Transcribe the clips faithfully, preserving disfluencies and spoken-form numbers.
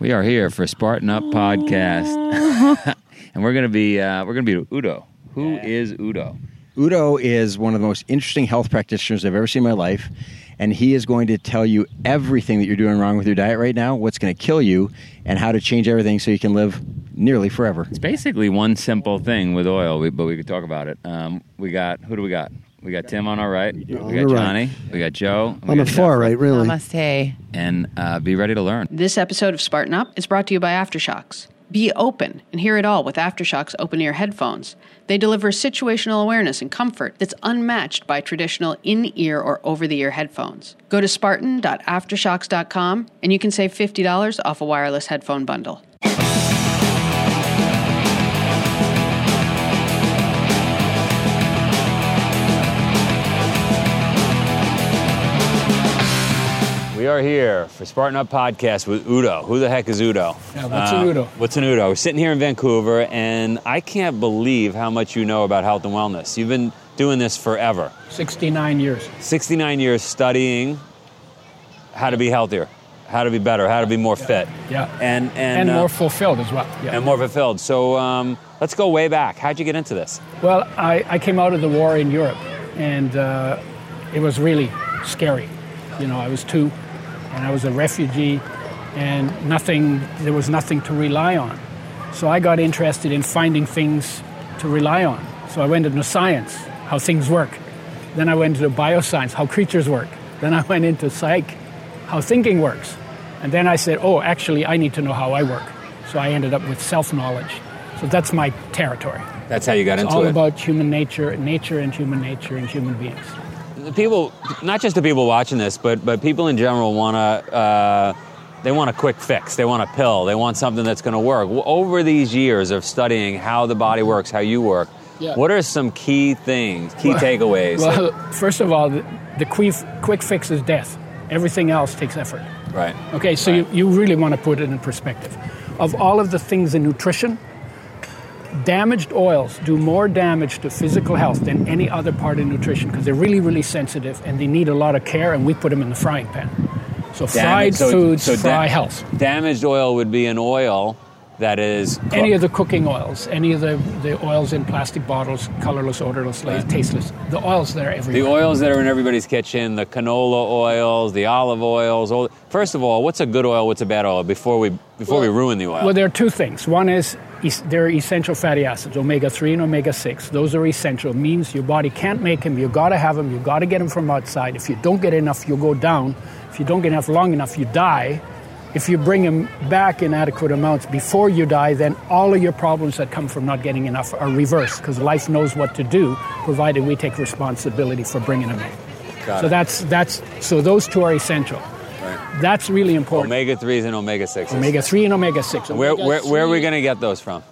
We are here for Spartan Up Podcast, and we're gonna be uh, we're gonna be with Udo. Who yeah. is Udo? Udo is one of the most interesting health practitioners I've ever seen in my life, and he is going to tell you everything that you're doing wrong with your diet right now, what's going to kill you, and how to change everything so you can live nearly forever. It's basically one simple thing with oil, we, but we could talk about it. Um, we got who do we got? We got Tim on our right. We got Johnny. Right. We got Joe. On the far right, really. Namaste. And uh, be ready to learn. This episode of Spartan Up is brought to you by Aftershocks. Be open and hear it all with Aftershocks open-ear headphones. They deliver situational awareness and comfort that's unmatched by traditional in-ear or over-the-ear headphones. Go to spartan dot aftershocks dot com and you can save fifty dollars off a wireless headphone bundle. We are here for Spartan Up Podcast with Udo. Who the heck is Udo? Yeah, what's uh, an Udo? What's an Udo? We're sitting here in Vancouver, and I can't believe how much you know about health and wellness. You've been doing this forever. sixty-nine years. sixty-nine years studying how to be healthier, how to be better, how to be more yeah. fit. Yeah. And and, and uh, more fulfilled as well. Yeah. And more fulfilled. So um, let's go way back. How'd you get into this? Well, I, I came out of the war in Europe, and uh, it was really scary. You know, I was two. And I was a refugee, and nothing. There was nothing to rely on. So I got interested in finding things to rely on. So I went into science, how things work. Then I went into bioscience, how creatures work. Then I went into psych, how thinking works. And then I said, oh, actually, I need to know how I work. So I ended up with self-knowledge. So that's my territory. That's how you got it's into all it. All about human nature, nature and human nature and human beings. People, not just the people watching this, but but people in general want to, uh, they want a quick fix. They want a pill. They want something that's going to work. Over these years of studying how the body works, how you work, yeah. what are some key things, key well, takeaways? Well, that, first of all, the, the quick, quick fix is death. Everything else takes effort. Right. Okay, so right. You, you really want to put it in perspective. Of all of the things in nutrition, damaged oils do more damage to physical health than any other part of nutrition because they're really, really sensitive and they need a lot of care, and we put them in the frying pan. So fried so, foods, so fry da- health. Damaged oil would be an oil that is cooked. Any of the cooking oils, any of the, the oils in plastic bottles, colorless, odorless, right. tasteless. The oils that are everywhere. The oils that are in everybody's kitchen, the canola oils, the olive oils. All, first of all, what's a good oil, what's a bad oil before we before well, we ruin the oil? Well, there are two things. One is there are essential fatty acids, omega three and omega six. Those are essential. It means your body can't make them. You've got to have them. You've got to get them from outside. If you don't get enough, you'll go down. If you don't get enough long enough, you die. If you bring them back in adequate amounts before you die, then all of your problems that come from not getting enough are reversed because life knows what to do, provided we take responsibility for bringing them in. Got so it. that's that's so those two are essential. Right. That's really important. Omega threes and omega sixes. Omega three and omega six. Where where where are we going to get those from?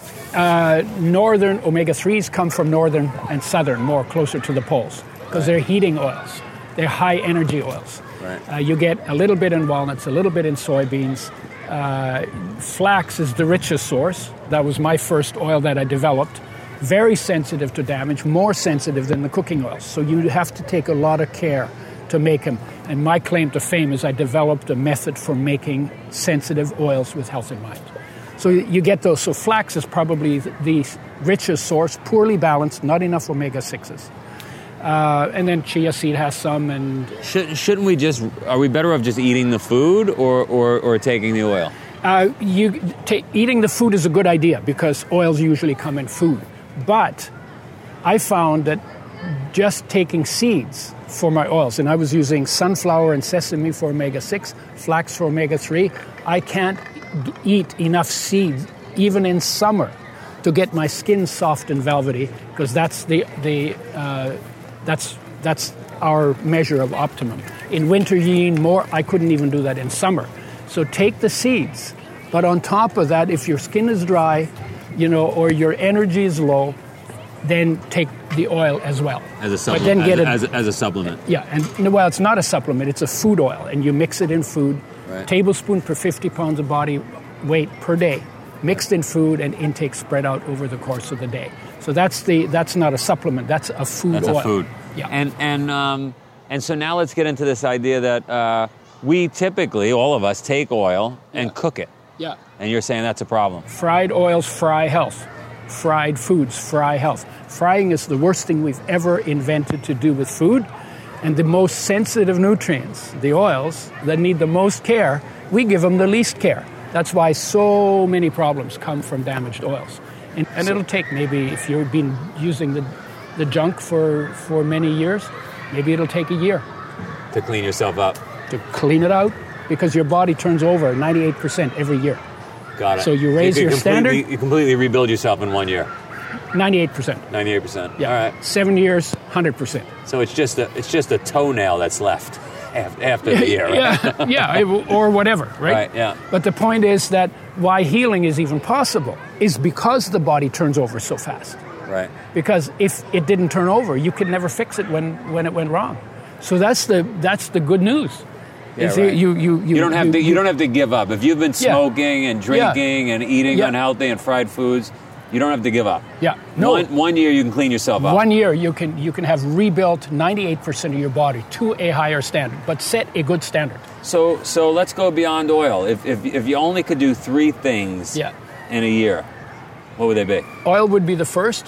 Uh, northern omega threes come from northern and southern, more closer to the poles, because right. they're heating oils. They're high energy oils. Right. Uh, you get a little bit in walnuts, a little bit in soybeans. Uh, flax is the richest source. That was my first oil that I developed. Very sensitive to damage, more sensitive than the cooking oils. So you have to take a lot of care to make them. And my claim to fame is I developed a method for making sensitive oils with health in mind. So you get those. So flax is probably the richest source, poorly balanced, not enough omega sixes. Uh, and then chia seed has some. And Should, shouldn't we just, are we better off just eating the food or, or, or taking the oil? Uh, you ta- Eating the food is a good idea because oils usually come in food. But I found that just taking seeds for my oils, and I was using sunflower and sesame for omega six, flax for omega three, I can't eat enough seeds, even in summer, to get my skin soft and velvety, because that's the the uh, that's that's our measure of optimum. In winter, you need more. I couldn't even do that in summer. So take the seeds, but on top of that, if your skin is dry, you know, or your energy is low, then take the oil as well. As a supplement. But then get as, it, as, as a supplement. Yeah, and well, it's not a supplement. It's a food oil, and you mix it in food. Right. Tablespoon per fifty pounds of body weight per day, mixed in food and intake spread out over the course of the day. So that's the that's not a supplement. That's a food that's oil. That's a food. Yeah. And and um, and so now let's get into this idea that uh, we typically, all of us, take oil and yeah. cook it. Yeah. And you're saying that's a problem. Fried oils fry health. Fried foods fry health. Frying is the worst thing we've ever invented to do with food. And the most sensitive nutrients, the oils that need the most care, we give them the least care. That's why so many problems come from damaged oils. And, and so, it'll take maybe, if you've been using the, the junk for, for many years, maybe it'll take a year. To clean yourself up. To clean it out, because your body turns over ninety-eight percent every year. Got it. So you raise you your standard. You completely rebuild yourself in one year. ninety-eight percent. ninety-eight percent. Yeah. All right. Seven years, one hundred percent. So it's just a it's just a toenail that's left after the year, right? yeah, yeah, or whatever, right? Right, yeah. But the point is that why healing is even possible is because the body turns over so fast. Right. Because if it didn't turn over, you could never fix it when, when it went wrong. So that's the that's the good news. Yeah, you, right. you, you, you, you don't have you, to. You don't have to give up. If you've been smoking yeah. and drinking yeah. and eating yeah. unhealthy and fried foods, you don't have to give up. Yeah, no. One, one year you can clean yourself up. One year you can you can have rebuilt ninety-eight percent of your body to a higher standard, but set a good standard. So so let's go beyond oil. If if if you only could do three things yeah. in a year, what would they be? Oil would be the first.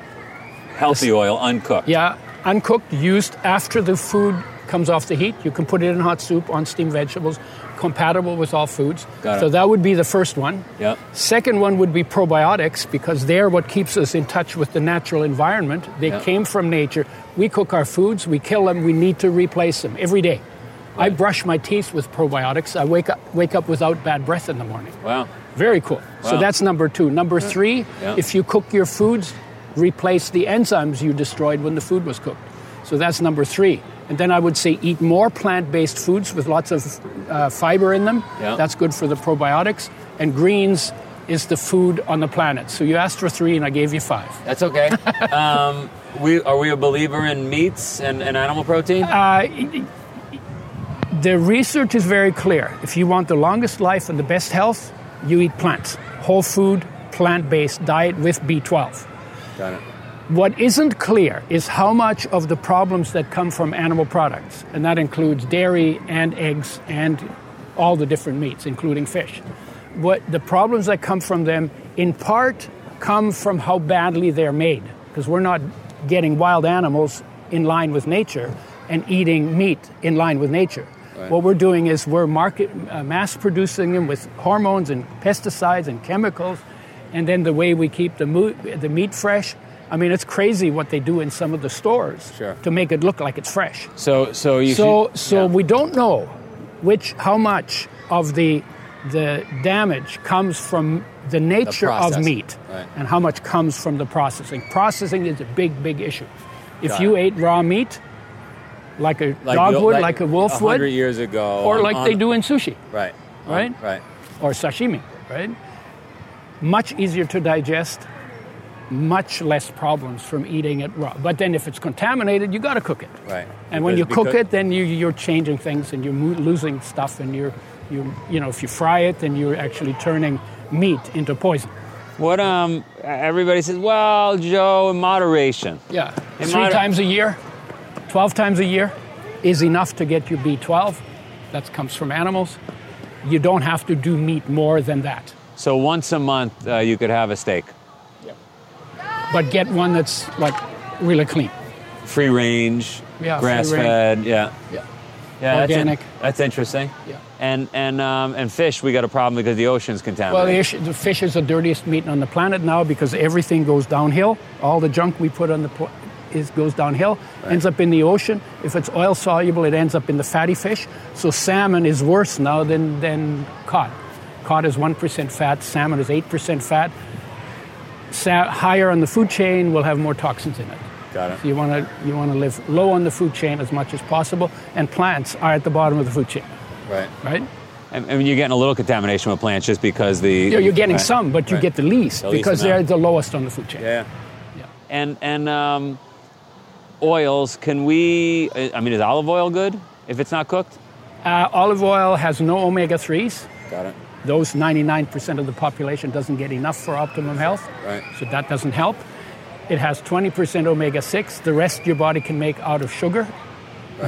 Healthy oil, uncooked. Yeah, uncooked, used after the food comes off the heat. You can put it in hot soup, on steamed vegetables, compatible with all foods. Got it. So that would be the first one. Yep. Second one would be probiotics, because they're what keeps us in touch with the natural environment. They yep. came from nature. We cook our foods, we kill them, we need to replace them every day. Right. I brush my teeth with probiotics. I wake up wake up without bad breath in the morning. Wow. Very cool. Wow. So that's number two. Number yeah. three, yeah. if you cook your foods, replace the enzymes you destroyed when the food was cooked. So that's number three. And then I would say eat more plant-based foods with lots of uh, fiber in them. Yeah. That's good for the probiotics. And greens is the food on the planet. So you asked for three, and I gave you five. That's okay. um, we are we a believer in meats and, and animal protein? Uh, the research is very clear. If you want the longest life and the best health, you eat plants. Whole food, plant-based diet with B twelve. Got it. What isn't clear is how much of the problems that come from animal products, and that includes dairy and eggs and all the different meats, including fish. What the problems that come from them, in part, come from how badly they're made, because we're not getting wild animals in line with nature and eating meat in line with nature. Right. What we're doing is we're market uh, mass producing them with hormones and pesticides and chemicals, and then the way we keep the, mo- the meat fresh. I mean, it's crazy what they do in some of the stores sure. to make it look like it's fresh. So, so you. So, should, so yeah. we don't know which, how much of the the damage comes from the nature the of meat, right. and how much comes from the processing. Processing is a big, big issue. If Got you it. ate raw meat, like a like dog the, would, like, like a wolf would, hundred years ago, or on, like on, they do in sushi, right, right, on, right, or sashimi, right. Much easier to digest. Much less problems from eating it raw. But then if it's contaminated, you got to cook it. Right. And when you Because- cook it, then you, you're changing things and you're mo- losing stuff. And you're, you, you know, if you fry it, then you're actually turning meat into poison. What um? Everybody says, well, Joe, in moderation. Yeah. In Three moder- times a year, twelve times a year is enough to get your B twelve. That comes from animals. You don't have to do meat more than that. So once a month, uh, you could have a steak. But get one that's like really clean. Free range, Yeah, grass free range. fed, yeah. Yeah. Yeah, Organic. That's, in, that's interesting. Yeah. And and um, and fish, we got a problem because the ocean's contaminated. Well, the, ish, the fish is the dirtiest meat on the planet now because everything goes downhill. All the junk we put on the pl- is goes downhill, Right. ends up in the ocean. If it's oil soluble, it ends up in the fatty fish. So salmon is worse now than than cod. Cod is one percent fat. Salmon is eight percent fat. Sa- higher on the food chain will have more toxins in it. Got it. So you want to you want to live low on the food chain as much as possible, and plants are at the bottom of the food chain, Right. right? And, and you're getting a little contamination with plants just because the... You're, you're getting right. some, but you Right. get the least The least because they're amount. the lowest on the food chain. Yeah. Yeah. And, and um, oils, can we... I mean, is olive oil good if it's not cooked? Uh, olive oil has no omega threes. Got it. Those ninety-nine percent of the population doesn't get enough for optimum health. Right. So that doesn't help. It has twenty percent omega six. The rest your body can make out of sugar. Right.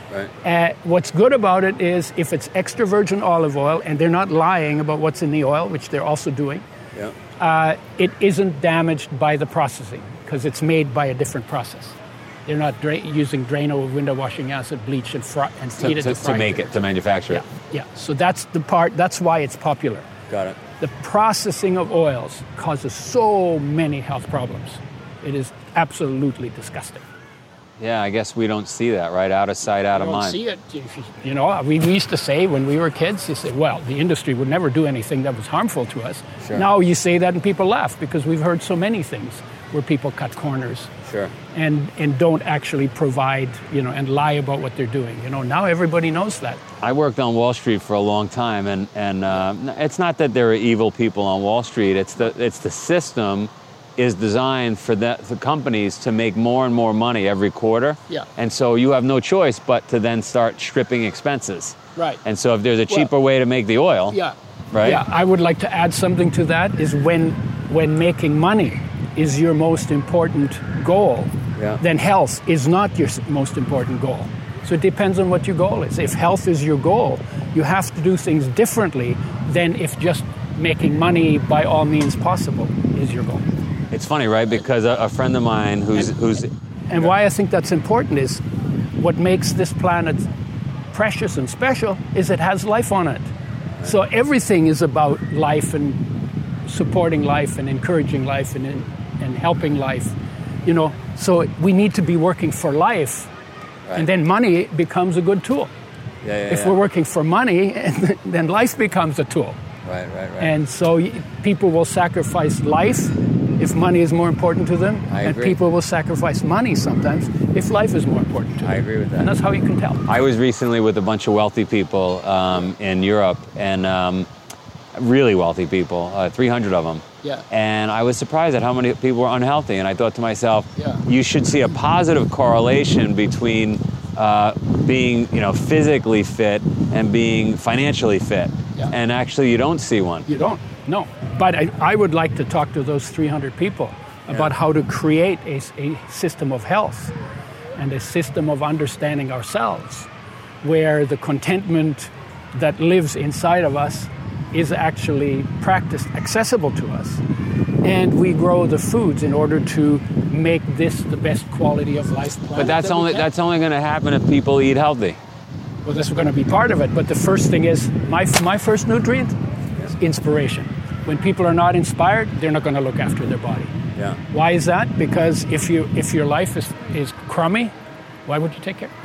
Right. Uh, what's good about it is if it's extra virgin olive oil and they're not lying about what's in the oil, which they're also doing, Yeah. uh, it isn't damaged by the processing because it's made by a different process. They're not dra- using Drano window washing acid, bleach, and, fry, and To, feed it to, to fry to make it, to manufacture Yeah, it. yeah. So that's the part. That's why it's popular. Got it. The processing of oils causes so many health problems. It is absolutely disgusting. Yeah, I guess we don't see that, right? Out of sight, out of You don't mind. see it. You know, we we used to say when we were kids, you say, well, the industry would never do anything that was harmful to us. Sure. Now you say that and people laugh because we've heard so many things where people cut corners Sure. and, and don't actually provide, you know, and lie about what they're doing. You know, now everybody knows that. I worked on Wall Street for a long time, and, and uh, it's not that there are evil people on Wall Street. It's the, it's the system is designed for the, the companies to make more and more money every quarter. Yeah. And so you have no choice but to then start stripping expenses. Right. And so if there's a cheaper Well, way to make the oil, Yeah. right? Yeah, I would like to add something to that is when when making money is your most important goal, Yeah. then health is not your s- most important goal. So it depends on what your goal is. If health is your goal, you have to do things differently than if just making money by all means possible is your goal. It's funny, right? Because a, a friend of mine who's who's And why I think that's important is what makes this planet precious and special is it has life on it. So everything is about life and supporting life and encouraging life and, and helping life. You know, so we need to be working for life. Right. And then money becomes a good tool. yeah, yeah, If yeah. we're working for money, then life becomes a tool. right, right, right. And so y- people will sacrifice life if money is more important to them. I and agree. people will sacrifice money sometimes if life is more important to them. I agree with that. And that's how you can tell. I was recently with a bunch of wealthy people um, in Europe, and um, really wealthy people, uh, three hundred of them. Yeah. And I was surprised at how many people were unhealthy. And I thought to myself, Yeah. you should see a positive correlation between uh, being, you know, physically fit and being financially fit. Yeah. And actually, you don't see one. You don't, no. But I, I would like to talk to those three hundred people about how to create a, a system of health and a system of understanding ourselves where the contentment that lives inside of us is actually practiced, accessible to us. And we grow the foods in order to make this the best quality of life planet. But that's that we only can. that's only going to happen if people eat healthy. Well, that's going to be part of it. But the first thing is, my, my first nutrient is inspiration. When people are not inspired, they're not going to look after their body. Yeah. Why is that? Because if you if your life is, is crummy, why would you take care?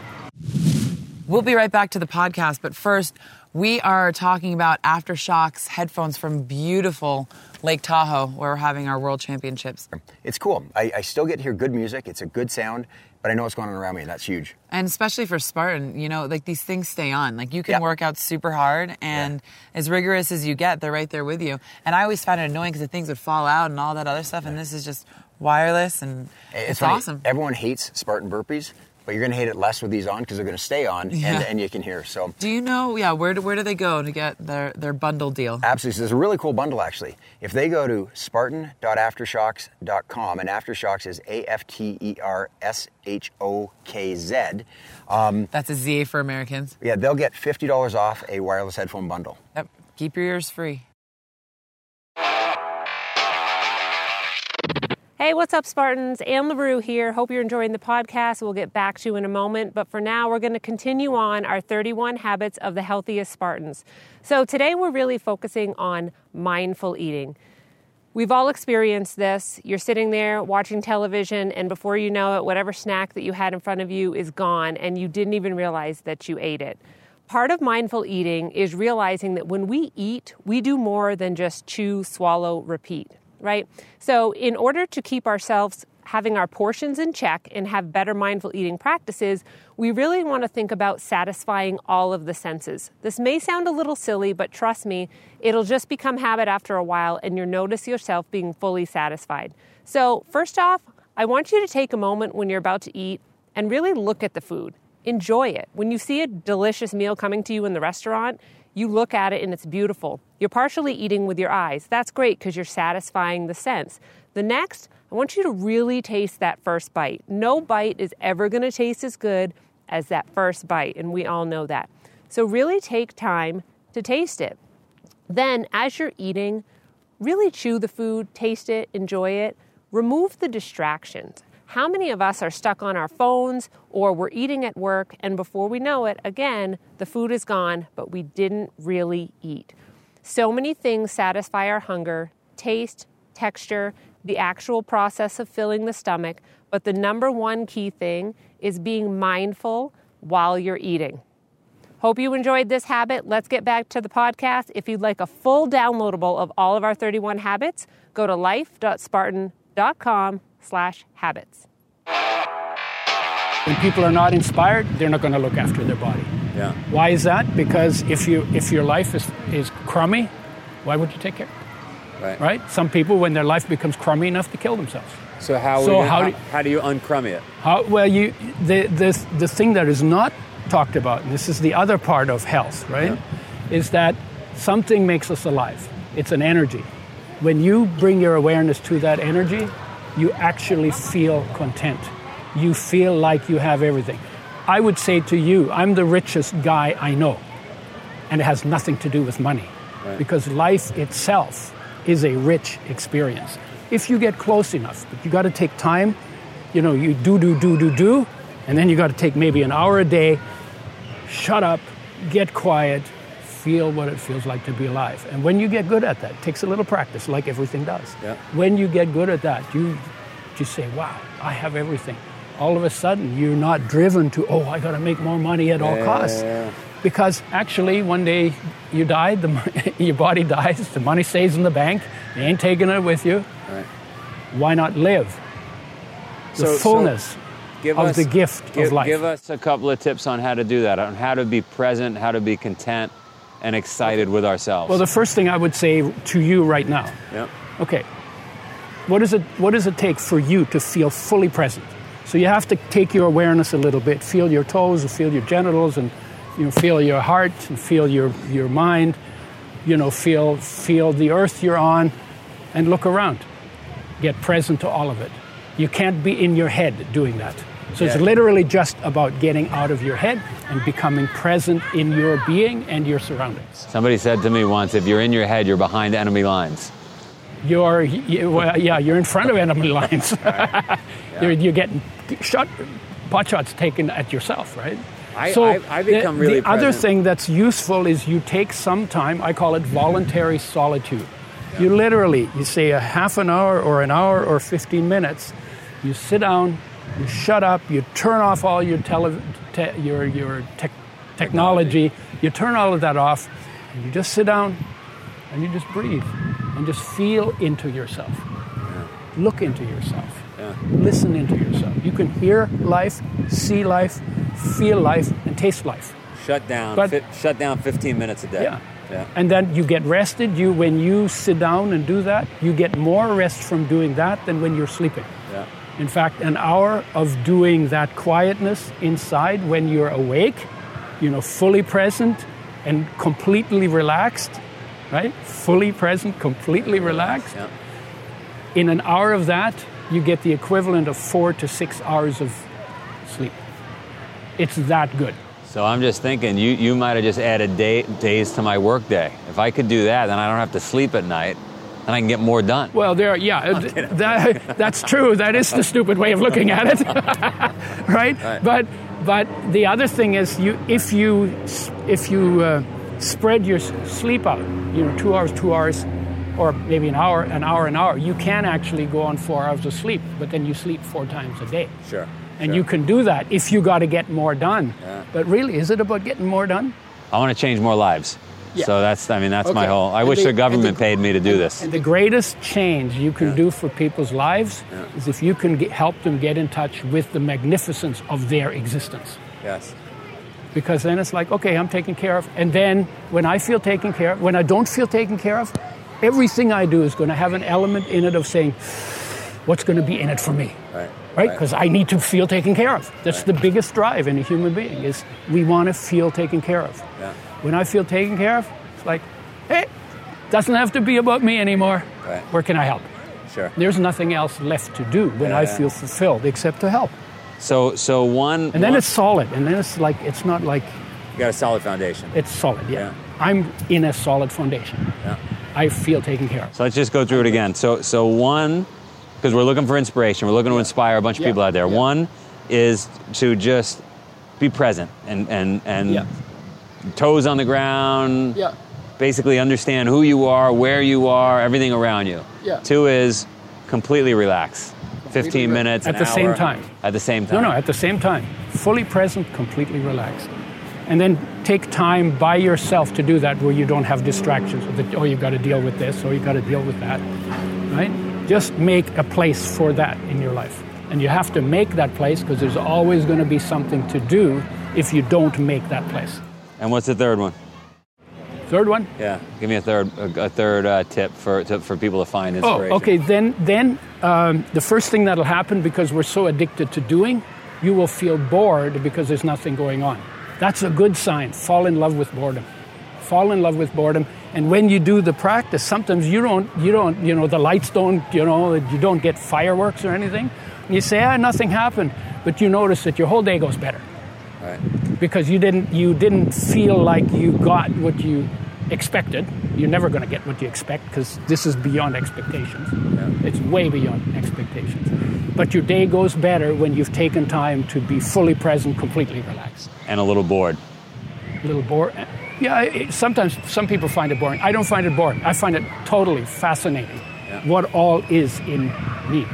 We'll be right back to the podcast, but first, we are talking about Aftershok's headphones from beautiful Lake Tahoe, where we're having our World Championships. It's cool. I, I still get to hear good music. It's a good sound, but I know what's going on around me, and that's huge. And especially for Spartan, you know, like these things stay on. Like you can Yeah. work out super hard, and as rigorous as you get, they're right there with you. And I always found it annoying because the things would fall out and all that other stuff, and this is just wireless, and it's, funny. awesome. Everyone hates Spartan burpees, but you're going to hate it less with these on because they're going to stay on, Yeah. and, and you can hear. So Do you know, yeah, where do, where do they go to get their, their bundle deal? absolutely. So there's a really cool bundle, actually. If they go to spartan dot aftershocks dot com, and Aftershocks is A F T E R S H O K Z, um, That's a Z for Americans. yeah, they'll get fifty dollars off a wireless headphone bundle. Yep. Keep your ears free. Hey, what's up, Spartans? Anne LaRue here. Hope you're enjoying the podcast. We'll get back to you in a moment. But for now, we're going to continue on our thirty-one Habits of the Healthiest Spartans. So today, we're really focusing on mindful eating. We've all experienced this. You're sitting there watching television, and before you know it, whatever snack that you had in front of you is gone, and you didn't even realize that you ate it. Part of mindful eating is realizing that when we eat, we do more than just chew, swallow, repeat, right? So in order to keep ourselves having our portions in check and have better mindful eating practices, we really want to think about satisfying all of the senses. This may sound a little silly, but trust me, it'll just become habit after a while, and you'll notice yourself being fully satisfied. So first off, I want you to take a moment when you're about to eat and really look at the food. Enjoy it. When you see a delicious meal coming to you in the restaurant, you look at it and it's beautiful. You're partially eating with your eyes. That's great because you're satisfying the sense. The next, I want you to really taste that first bite. No bite is ever going to taste as good as that first bite, and we all know that. So really take time to taste it. Then, as you're eating, really chew the food, taste it, enjoy it. Remove the distractions. How many of us are stuck on our phones or we're eating at work, and before we know it, again, the food is gone, but we didn't really eat. So many things satisfy our hunger: taste, texture, the actual process of filling the stomach. But the number one key thing is being mindful while you're eating. Hope you enjoyed this habit. Let's get back to the podcast. If you'd like a full downloadable of all of our thirty-one habits, go to life.spartan.com slash habits. When people are not inspired, they're not going to look after their body. Yeah. Why is that? Because if you if your life is, is crummy, why would you take care? Right. Right? Some people, when their life becomes crummy enough, to kill themselves. So how So we, how how, do- how do you uncrummy it? How, well, you the, the the thing that is not talked about, and this is the other part of health, right, Yeah. is that something makes us alive. It's an energy. When you bring your awareness to that energy, you actually feel content. You feel like you have everything. I would say to you, I'm the richest guy I know, and it has nothing to do with money, Right. because life itself is a rich experience. If you get close enough, but you got to take time. You know, you do, do, do, do, do, and then you got to take maybe an hour a day, shut up, get quiet, feel what it feels like to be alive. And when you get good at that, it takes a little practice, like everything does. Yeah. When you get good at that, you just say, wow, I have everything. All of a sudden, you're not driven to, oh, I got to make more money at all Yeah, costs. yeah, yeah. Because actually, one day you died, the, mon- your body dies, the money stays in the bank, you ain't taking it with you. Right. Why not live? The So- so fullness Give of us, the gift give, of life. Give us a couple of tips on how to do that, on how to be present, how to be content and excited with ourselves. Well, the first thing I would say to you right now, Yep. okay, what, is it, what does it take for you to feel fully present? So you have to take your awareness a little bit, feel your toes, and feel your genitals, and you know, feel your heart, and feel your, your mind, you know, feel, feel the earth you're on, and look around. Get present to all of it. You can't be in your head doing that. So it's Yeah. literally just about getting out of your head and becoming present in your being and your surroundings. Somebody said to me once, if you're in your head, you're behind enemy lines. You're, you, well, yeah, you're in front of enemy lines. you're, you're getting shot, pot shots taken at yourself, right? I- so I- I become the, really the other present. thing that's useful is you take some time. I call it voluntary solitude. You literally, you say a half an hour or an hour or fifteen minutes. You sit down, you shut up, you turn off all your tele, te, your your tech technology. You turn all of that off, and you just sit down, and you just breathe, and just feel into yourself. Look into yourself. Yeah. Listen into yourself. You can hear life, see life, feel life, and taste life. Shut down. But- fi- shut down fifteen minutes a day. Yeah. Yeah. And then you get rested. You, when you sit down and do that, you get more rest from doing that than when you're sleeping. Yeah. In fact, an hour of doing that quietness inside when you're awake, you know, fully present and completely relaxed, right? Fully present, completely relaxed. Yeah. In an hour of that, you get the equivalent of four to six hours of sleep. It's that good. So I'm just thinking, you, you might have just added day, days to my work day. If I could do that, then I don't have to sleep at night, and I can get more done. Well, there, yeah, that, that's true. That is the stupid way of looking at it, right? Right. But but the other thing is, you if you if you uh, spread your s- sleep out, you know, two hours, two hours, or maybe an hour, an hour, an hour, you can actually go on four hours of sleep. But then you sleep four times a day. Sure. And sure. you can do that if you got to get more done. Yeah. But really, is it about getting more done? I want to change more lives. Yeah. So that's, I mean, that's my Okay. whole, I And wish the- the government and the- paid me to do this. And the greatest change you can Yeah. do for people's lives Yeah. is if you can get, help them get in touch with the magnificence of their existence. Yes. Because then it's like, okay, I'm taken care of. And then when I feel taken care of, when I don't feel taken care of, everything I do is going to have an element in it of saying, what's going to be in it for me? Right. Right? Because I need to feel taken care of. That's Right. the biggest drive in a human being is we want to feel taken care of. Yeah. When I feel taken care of, it's like, hey, doesn't have to be about me anymore. Right. Where can I help? Sure. There's nothing else left to do when I Yeah. feel fulfilled except to help. So so one And then one, it's solid. And then it's like, it's not like, you got a solid foundation. it's solid, yeah. Yeah. I'm in a solid foundation. Yeah. I feel taken care of. So let's just go through it again. So so one, because we're looking for inspiration, we're looking to inspire a bunch of Yeah. people out there. Yeah. One is to just be present and and and Yeah. toes on the ground. Yeah. Basically understand who you are, where you are, everything around you. Yeah. Two is completely relax. fifteen relax. minutes, At an the same hour. time. At the same No, time. no, at the same time. Fully present, completely relaxed. And then take time by yourself to do that where you don't have distractions. That, oh, you've got to deal with this, or you've got to deal with that, right? Just make a place for that in your life. And you have to make that place because there's always going to be something to do if you don't make that place. And what's the third one? Third one? Yeah, give me a third a, a third uh, tip for to, for people to find Oh, inspiration. okay. Then, then um, the first thing that'll happen, because we're so addicted to doing, you will feel bored because there's nothing going on. That's a good sign. Fall in love with boredom. Fall in love with boredom. And when you do the practice, sometimes you don't, you don't, you know, the lights don't, you know, you don't get fireworks or anything. And you say, ah, nothing happened, but you notice that your whole day goes better Right. because you didn't, you didn't feel like you got what you expected. You're never going to get what you expect because this is beyond expectations. Yeah. It's way beyond expectations. But your day goes better when you've taken time to be fully present, completely relaxed. And a little bored. A little bored. Yeah, it, sometimes some people find it boring. I don't find it boring. I find it totally fascinating Yeah. what all is in me.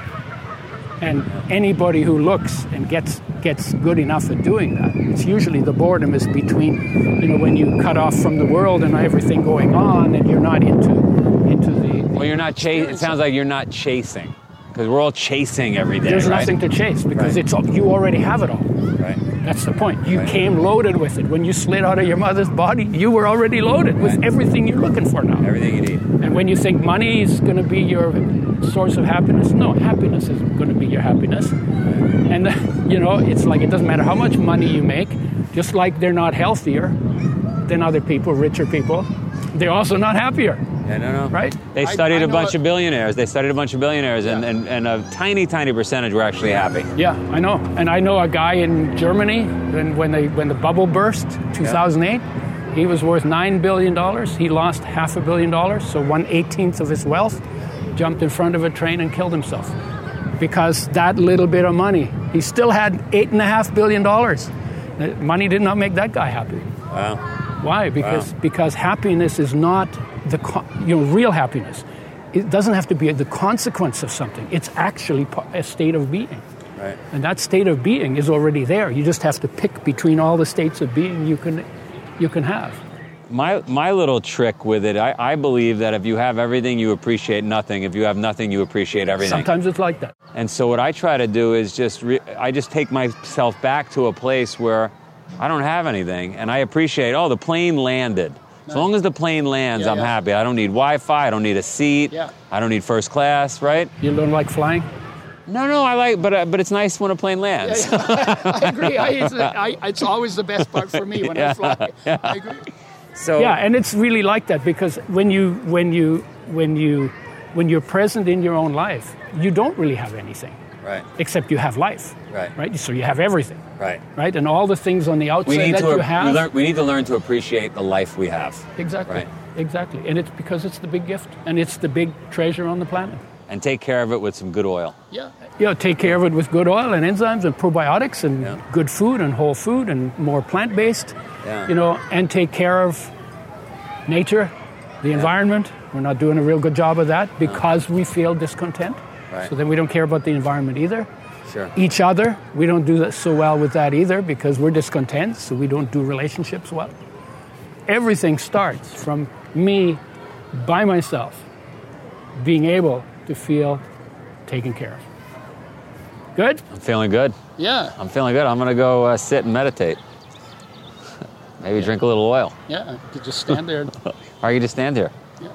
And anybody who looks and gets gets good enough at doing that, it's usually the boredom is between, you know, when you cut off from the world and everything going on, and you're not into into the. the Well, you're not chasing. It sounds like you're not chasing, because we're all chasing every day. There's right? nothing to chase because Right. it's all, you already have it all. Right. That's the point. You Right. came loaded with it. When you slid out of your mother's body, you were already loaded with Right. everything you're looking for now. Everything you need. And when you think money is going to be your source of happiness, no, happiness is going to be your happiness. And, you know, it's like it doesn't matter how much money you make, just like they're not healthier than other people, richer people, they're also not happier. Yeah, no, no. Right? They I- studied I a know bunch it- of billionaires. They studied a bunch of billionaires, and, Yeah. and, and a tiny, tiny percentage were actually happy. Yeah, I know. And I know a guy in Germany, when, when, they, when the bubble burst, two thousand eight, he was worth nine billion dollars. He lost half a billion dollars, so one eighteenth of his wealth, jumped in front of a train and killed himself. Because that little bit of money, he still had eight and a half billion dollars. Money did not make that guy happy. Wow. Why? Because Wow. because happiness is not the co- you know real happiness. It doesn't have to be the consequence of something. It's actually pa- a state of being. Right. And that state of being is already there. You just have to pick between all the states of being you can you can have. My my little trick with it, I, I believe that if you have everything, you appreciate nothing. If you have nothing, you appreciate everything. Sometimes it's like that. And so what I try to do is just, re- I just take myself back to a place where I don't have anything, and I appreciate, oh, the plane landed. As long as the plane lands, Yeah, I'm yeah. happy. I don't need Wi-Fi, I don't need a seat, Yeah. I don't need first class, right? You don't like flying? No, no, I like, but uh, but it's nice when a plane lands. I agree. I, it's, I, it's always the best part for me when Yeah, I fly. yeah. I agree. So Yeah, and it's really like that because when you when you when you when you're present in your own life, you don't really have anything right, except you have life. Right. Right. So you have everything. right. Right. And all the things on the outside We need that to you have. we, learn, we need to learn to appreciate the life we have. Exactly. Right. Exactly. And it's because it's the big gift and it's the big treasure on the planet. And take care of it with some good oil. Yeah. You know, take care of it with good oil and enzymes and probiotics and Yeah. good food and whole food and more plant-based. Yeah. You know, and take care of nature, the environment. We're not doing a real good job of that because we feel discontent. Right. So then we don't care about the environment either. Sure. Each other, we don't do that so well with that either because we're discontent, so we don't do relationships well. Everything starts from me by myself being able to feel taken care of. Good? I'm feeling good. Yeah. I'm feeling good. I'm going to go uh, sit and meditate. Maybe drink a little oil. Yeah. You just stand there. Or you just stand here.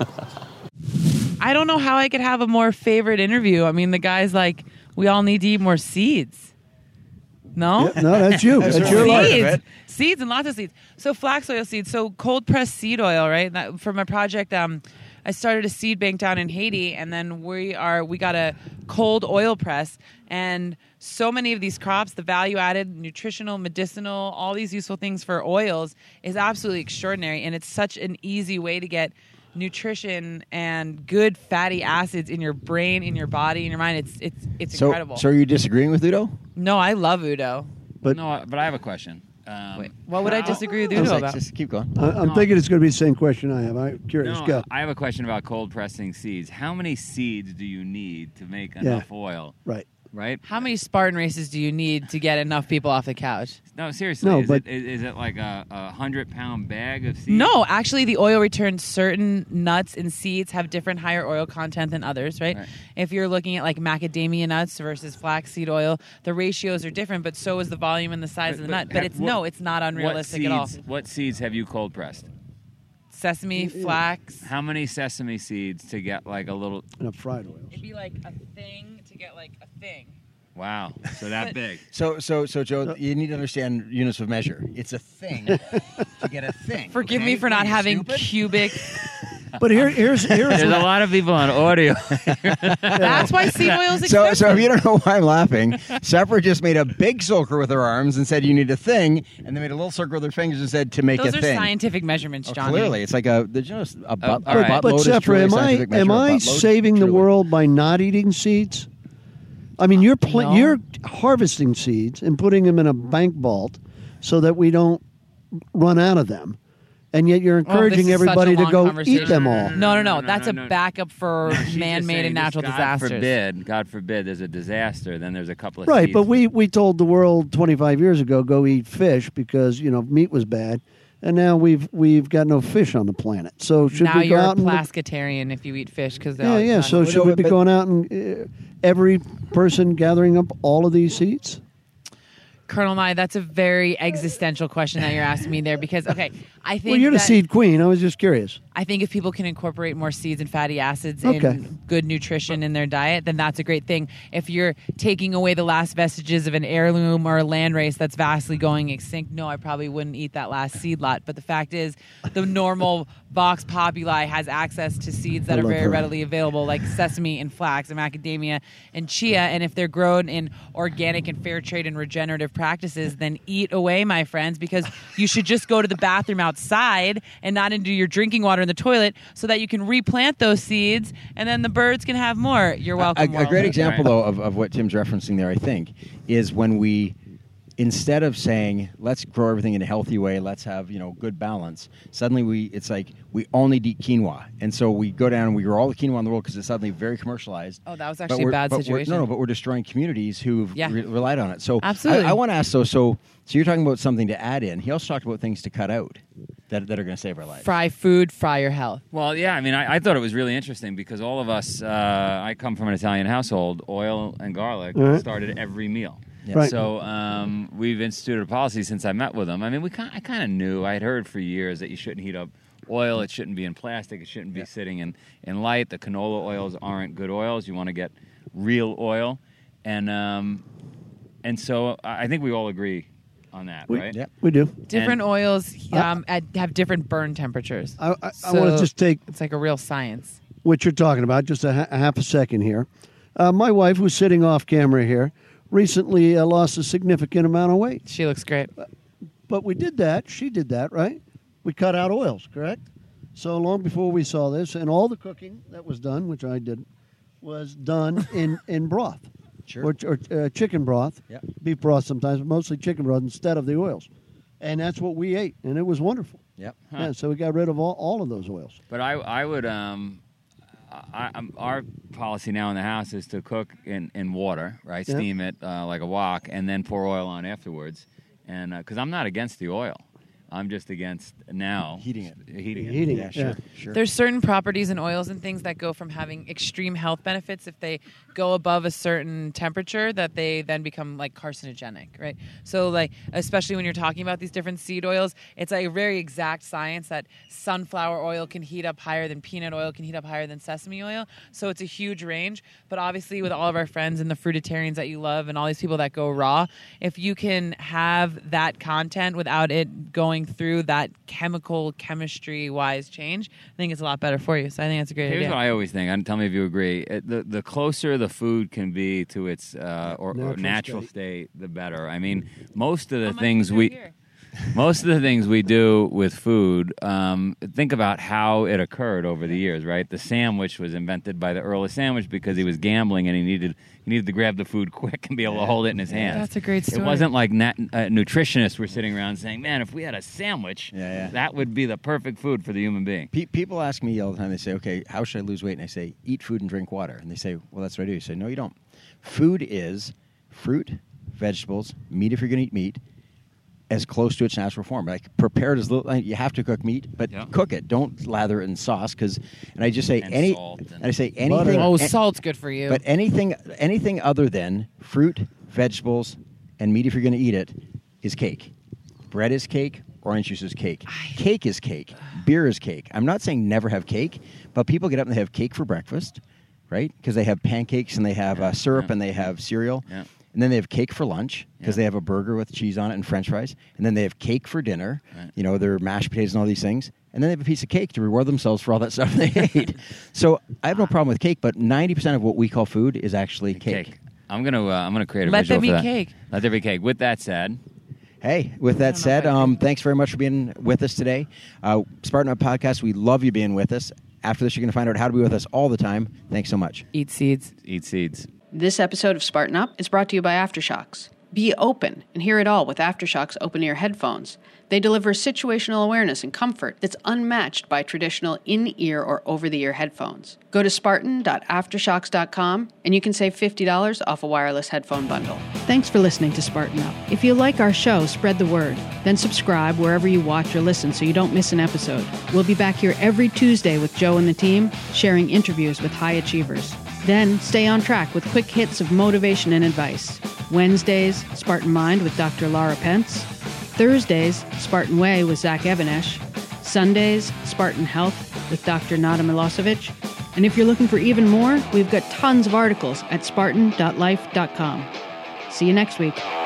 I don't know how I could have a more favorite interview. I mean, the guy's like, we all need to eat more seeds. No? Yeah, no, that's you. That's your life. Seeds. Seeds and lots of seeds. So flax oil seeds. So cold pressed seed oil, right? That, for my project, um, I started a seed bank down in Haiti, and then we are we got a cold oil press, and so many of these crops, the value added, nutritional, medicinal, all these useful things for oils is absolutely extraordinary, and it's such an easy way to get nutrition and good fatty acids in your brain, in your body, in your mind. It's it's it's So, incredible. so are you disagreeing with Udo? No, I love Udo. But no, but I have a question. Um, Wait, what would I how- disagree with I was Udo like, about? just keep going. I, I'm No. thinking it's going to be the same question I have. I'm curious. No, Go. I have a question about cold pressing seeds. How many seeds do you need to make enough oil? Right. Right? How many Spartan races do you need to get enough people off the couch? No, seriously. No, is, but- it, is, is it like a, a hundred pound bag of seeds? No, actually, the oil returns certain nuts and seeds have different higher oil content than others, right? Right. If you're looking at like macadamia nuts versus flaxseed oil, the ratios are different, but so is the volume and the size But- of the but nut. But have- it's what- no, it's not unrealistic what at all. seeds, What seeds have you cold pressed? Sesame, flax. How many sesame seeds to get like a little? Enough fried oils. It'd be like a thing to get like a thing. Wow, so that big. So, so, so, Joe, you need to understand units of measure. It's a thing to get a thing. Forgive okay? me for What, not are you having stupid? cubic. But here, here's here's There's a lot of people on audio. That's why seed oil is So, expensive. so if you don't know why I'm laughing, Sepra just made a big circle with her arms and said you need a thing, and they made a little circle with their fingers and said to make Those a are thing. scientific measurements, Oh, Johnny. clearly, it's like a there's just a butt, all a right. buttload But is Sephra, truly a am I scientific measure. am A I buttload, saving the truly. world by not eating seeds? I mean, you're pl- No. you're harvesting seeds and putting them in a bank vault so that we don't run out of them, and yet you're Oh, this encouraging is such a everybody to long go conversation. eat them all. No, no, no. No, no, That's no, a no. backup for She's just man-made saying and this, natural God disasters. forbid, God forbid, there's a disaster. Then there's a couple of Right, seeds. but we, we told the world twenty-five years ago go eat fish because you know meat was bad, and now we've we've got no fish on the planet. So should now we go you're a out and look- pescatarian if you eat fish because yeah yeah? So Wait, should wait, we be but- going out and uh, every person gathering up all of these seeds? Colonel Nye, that's a very existential question that you're asking me there because okay, I think Well, you're the that- seed queen. I was just curious. I think if people can incorporate more seeds and fatty acids Okay. and good nutrition in their diet, then that's a great thing. If you're taking away the last vestiges of an heirloom or a land race that's vastly going extinct, no, I probably wouldn't eat that last seed lot. But the fact is, the normal Vox Populi has access to seeds that I are love very her. readily available, like sesame and flax and macadamia and chia. And if they're grown in organic and fair trade and regenerative practices, then eat away, my friends, because you should just go to the bathroom outside and not into your drinking water in the toilet so that you can replant those seeds and then the birds can have more. You're welcome. A, a world. great example, Right. though, of, of what Tim's referencing there, I think, is when we, instead of saying let's grow everything in a healthy way, let's have you know good balance. Suddenly, we it's like we only eat quinoa, and so we go down and we grow all the quinoa in the world because it's suddenly very commercialized. Oh, that was But actually a we're- bad but we're- situation. No, no, but we're destroying communities who've Yeah. re- relied on it. So Absolutely. I, I want to ask though. So, so you're talking about something to add in. He also talked about things to cut out that that are going to save our lives. Fry food, fry your health. Well, yeah, I mean, I, I thought it was really interesting because all of us, uh, I come from an Italian household, oil and garlic All right. started every meal. Yeah. Right. So um, we've instituted a policy since I met with them. I mean, we kind I kind of knew, I had heard for years that you shouldn't heat up oil, it shouldn't be in plastic, it shouldn't be sitting in, in light. The canola oils aren't good oils. You want to get real oil. And um, and so I I think we all agree on that, We, right? Yeah. we do. Different oils um, at, have different burn temperatures. I, I, I So want to just take It's like a real science. what you're talking about, just a, ha- a half a second here. Uh, my wife, who's sitting off camera here, recently uh, lost a significant amount of weight. She looks great. But we did that. She did that, right? We cut out oils, correct? So long before we saw this, and all the cooking that was done, which I did, was done in, in broth. Sure. Or, or uh, chicken broth, Yeah. beef broth sometimes, but mostly chicken broth instead of the oils. And that's what we ate, and it was wonderful. Yep. Yeah, so we got rid of all, all of those oils. But I, I would, um, I, I'm, our policy now in the house is to cook in, in water, right? Yeah. Steam it uh, like a wok, and then pour oil on afterwards. And because I'm not against the oil, I'm just against now Heating it. Heating it. Heating Yeah, it, sure, yeah. sure. There's certain properties in oils and things that go from having extreme health benefits if they go above a certain temperature that they then become like carcinogenic, right? So like especially when you're talking about these different seed oils, it's like a very exact science that sunflower oil can heat up higher than peanut oil, can heat up higher than sesame oil. So it's a huge range. But obviously with all of our friends and the fruitarians that you love and all these people that go raw, if you can have that content without it going through that chemical, chemistry-wise change, I think it's a lot better for you. So I think that's a great Here's idea. what I always think, and tell me if you agree. It- The the closer the food can be to its uh, or, or Natural natural state. state, the better. I mean, most of the Oh, my things food's we. right here. Most of the things we do with food, um, think about how it occurred over the years, right? The sandwich was invented by the Earl of Sandwich because he was gambling and he needed he needed to grab the food quick and be able to hold it in his hands. That's a great story. It wasn't like nat- uh, nutritionists were sitting around saying, "Man, if we had a sandwich, Yeah, yeah. that would be the perfect food for the human being." Pe- people ask me all the time, they say, okay, how should I lose weight? And I say, eat food and drink water. And they say, well, that's what I do. I say, no, you don't. Food is fruit, vegetables, meat if you're going to eat meat, as close to its natural form. Like, prepare it as little. You have to cook meat, but Yeah. cook it. Don't lather it in sauce. Because, and I just say And any. salt and- And I say anything. Butter. Oh, an- salt's good for you. But anything, anything other than fruit, vegetables, and meat, if you're going to eat it, is cake. Bread is cake. Orange juice is cake. Cake is cake. Beer is cake. I'm not saying never have cake, but people get up and they have cake for breakfast, right? Because they have pancakes and they have uh, syrup yeah. and they have cereal. Yeah. And then they have cake for lunch because Yeah. they have a burger with cheese on it and French fries. And then they have cake for dinner. Right. You know, their mashed potatoes and all these things. And then they have a piece of cake to reward themselves for all that stuff they ate. So I have no problem with cake, but ninety percent of what we call food is actually cake. Cake. I'm gonna uh, I'm gonna create a Let visual there be for that. cake. Let there be cake. With that said, Hey, with that know said, if I um, do. thanks very much for being with us today. Uh, Spartan Up Podcast, we love you being with us. After this, you're going to find out how to be with us all the time. Thanks so much. Eat seeds. eat seeds. This episode of Spartan Up is brought to you by Aftershocks. Be open and hear it all with Aftershocks open-ear headphones. They deliver situational awareness and comfort that's unmatched by traditional in-ear or over-the-ear headphones. Go to spartan dot aftershocks dot com and you can save fifty dollars off a wireless headphone bundle. Thanks for listening to Spartan Up. If you like our show, spread the word. Then subscribe wherever you watch or listen so you don't miss an episode. We'll be back here every Tuesday with Joe and the team, sharing interviews with high achievers. Then stay on track with quick hits of motivation and advice. Wednesdays, Spartan Mind with Doctor Laura Pence. Thursdays, Spartan Way with Zach Evanesh. Sundays, Spartan Health with Doctor Nada Milosevic. And if you're looking for even more, we've got tons of articles at spartan dot life dot com. See you next week.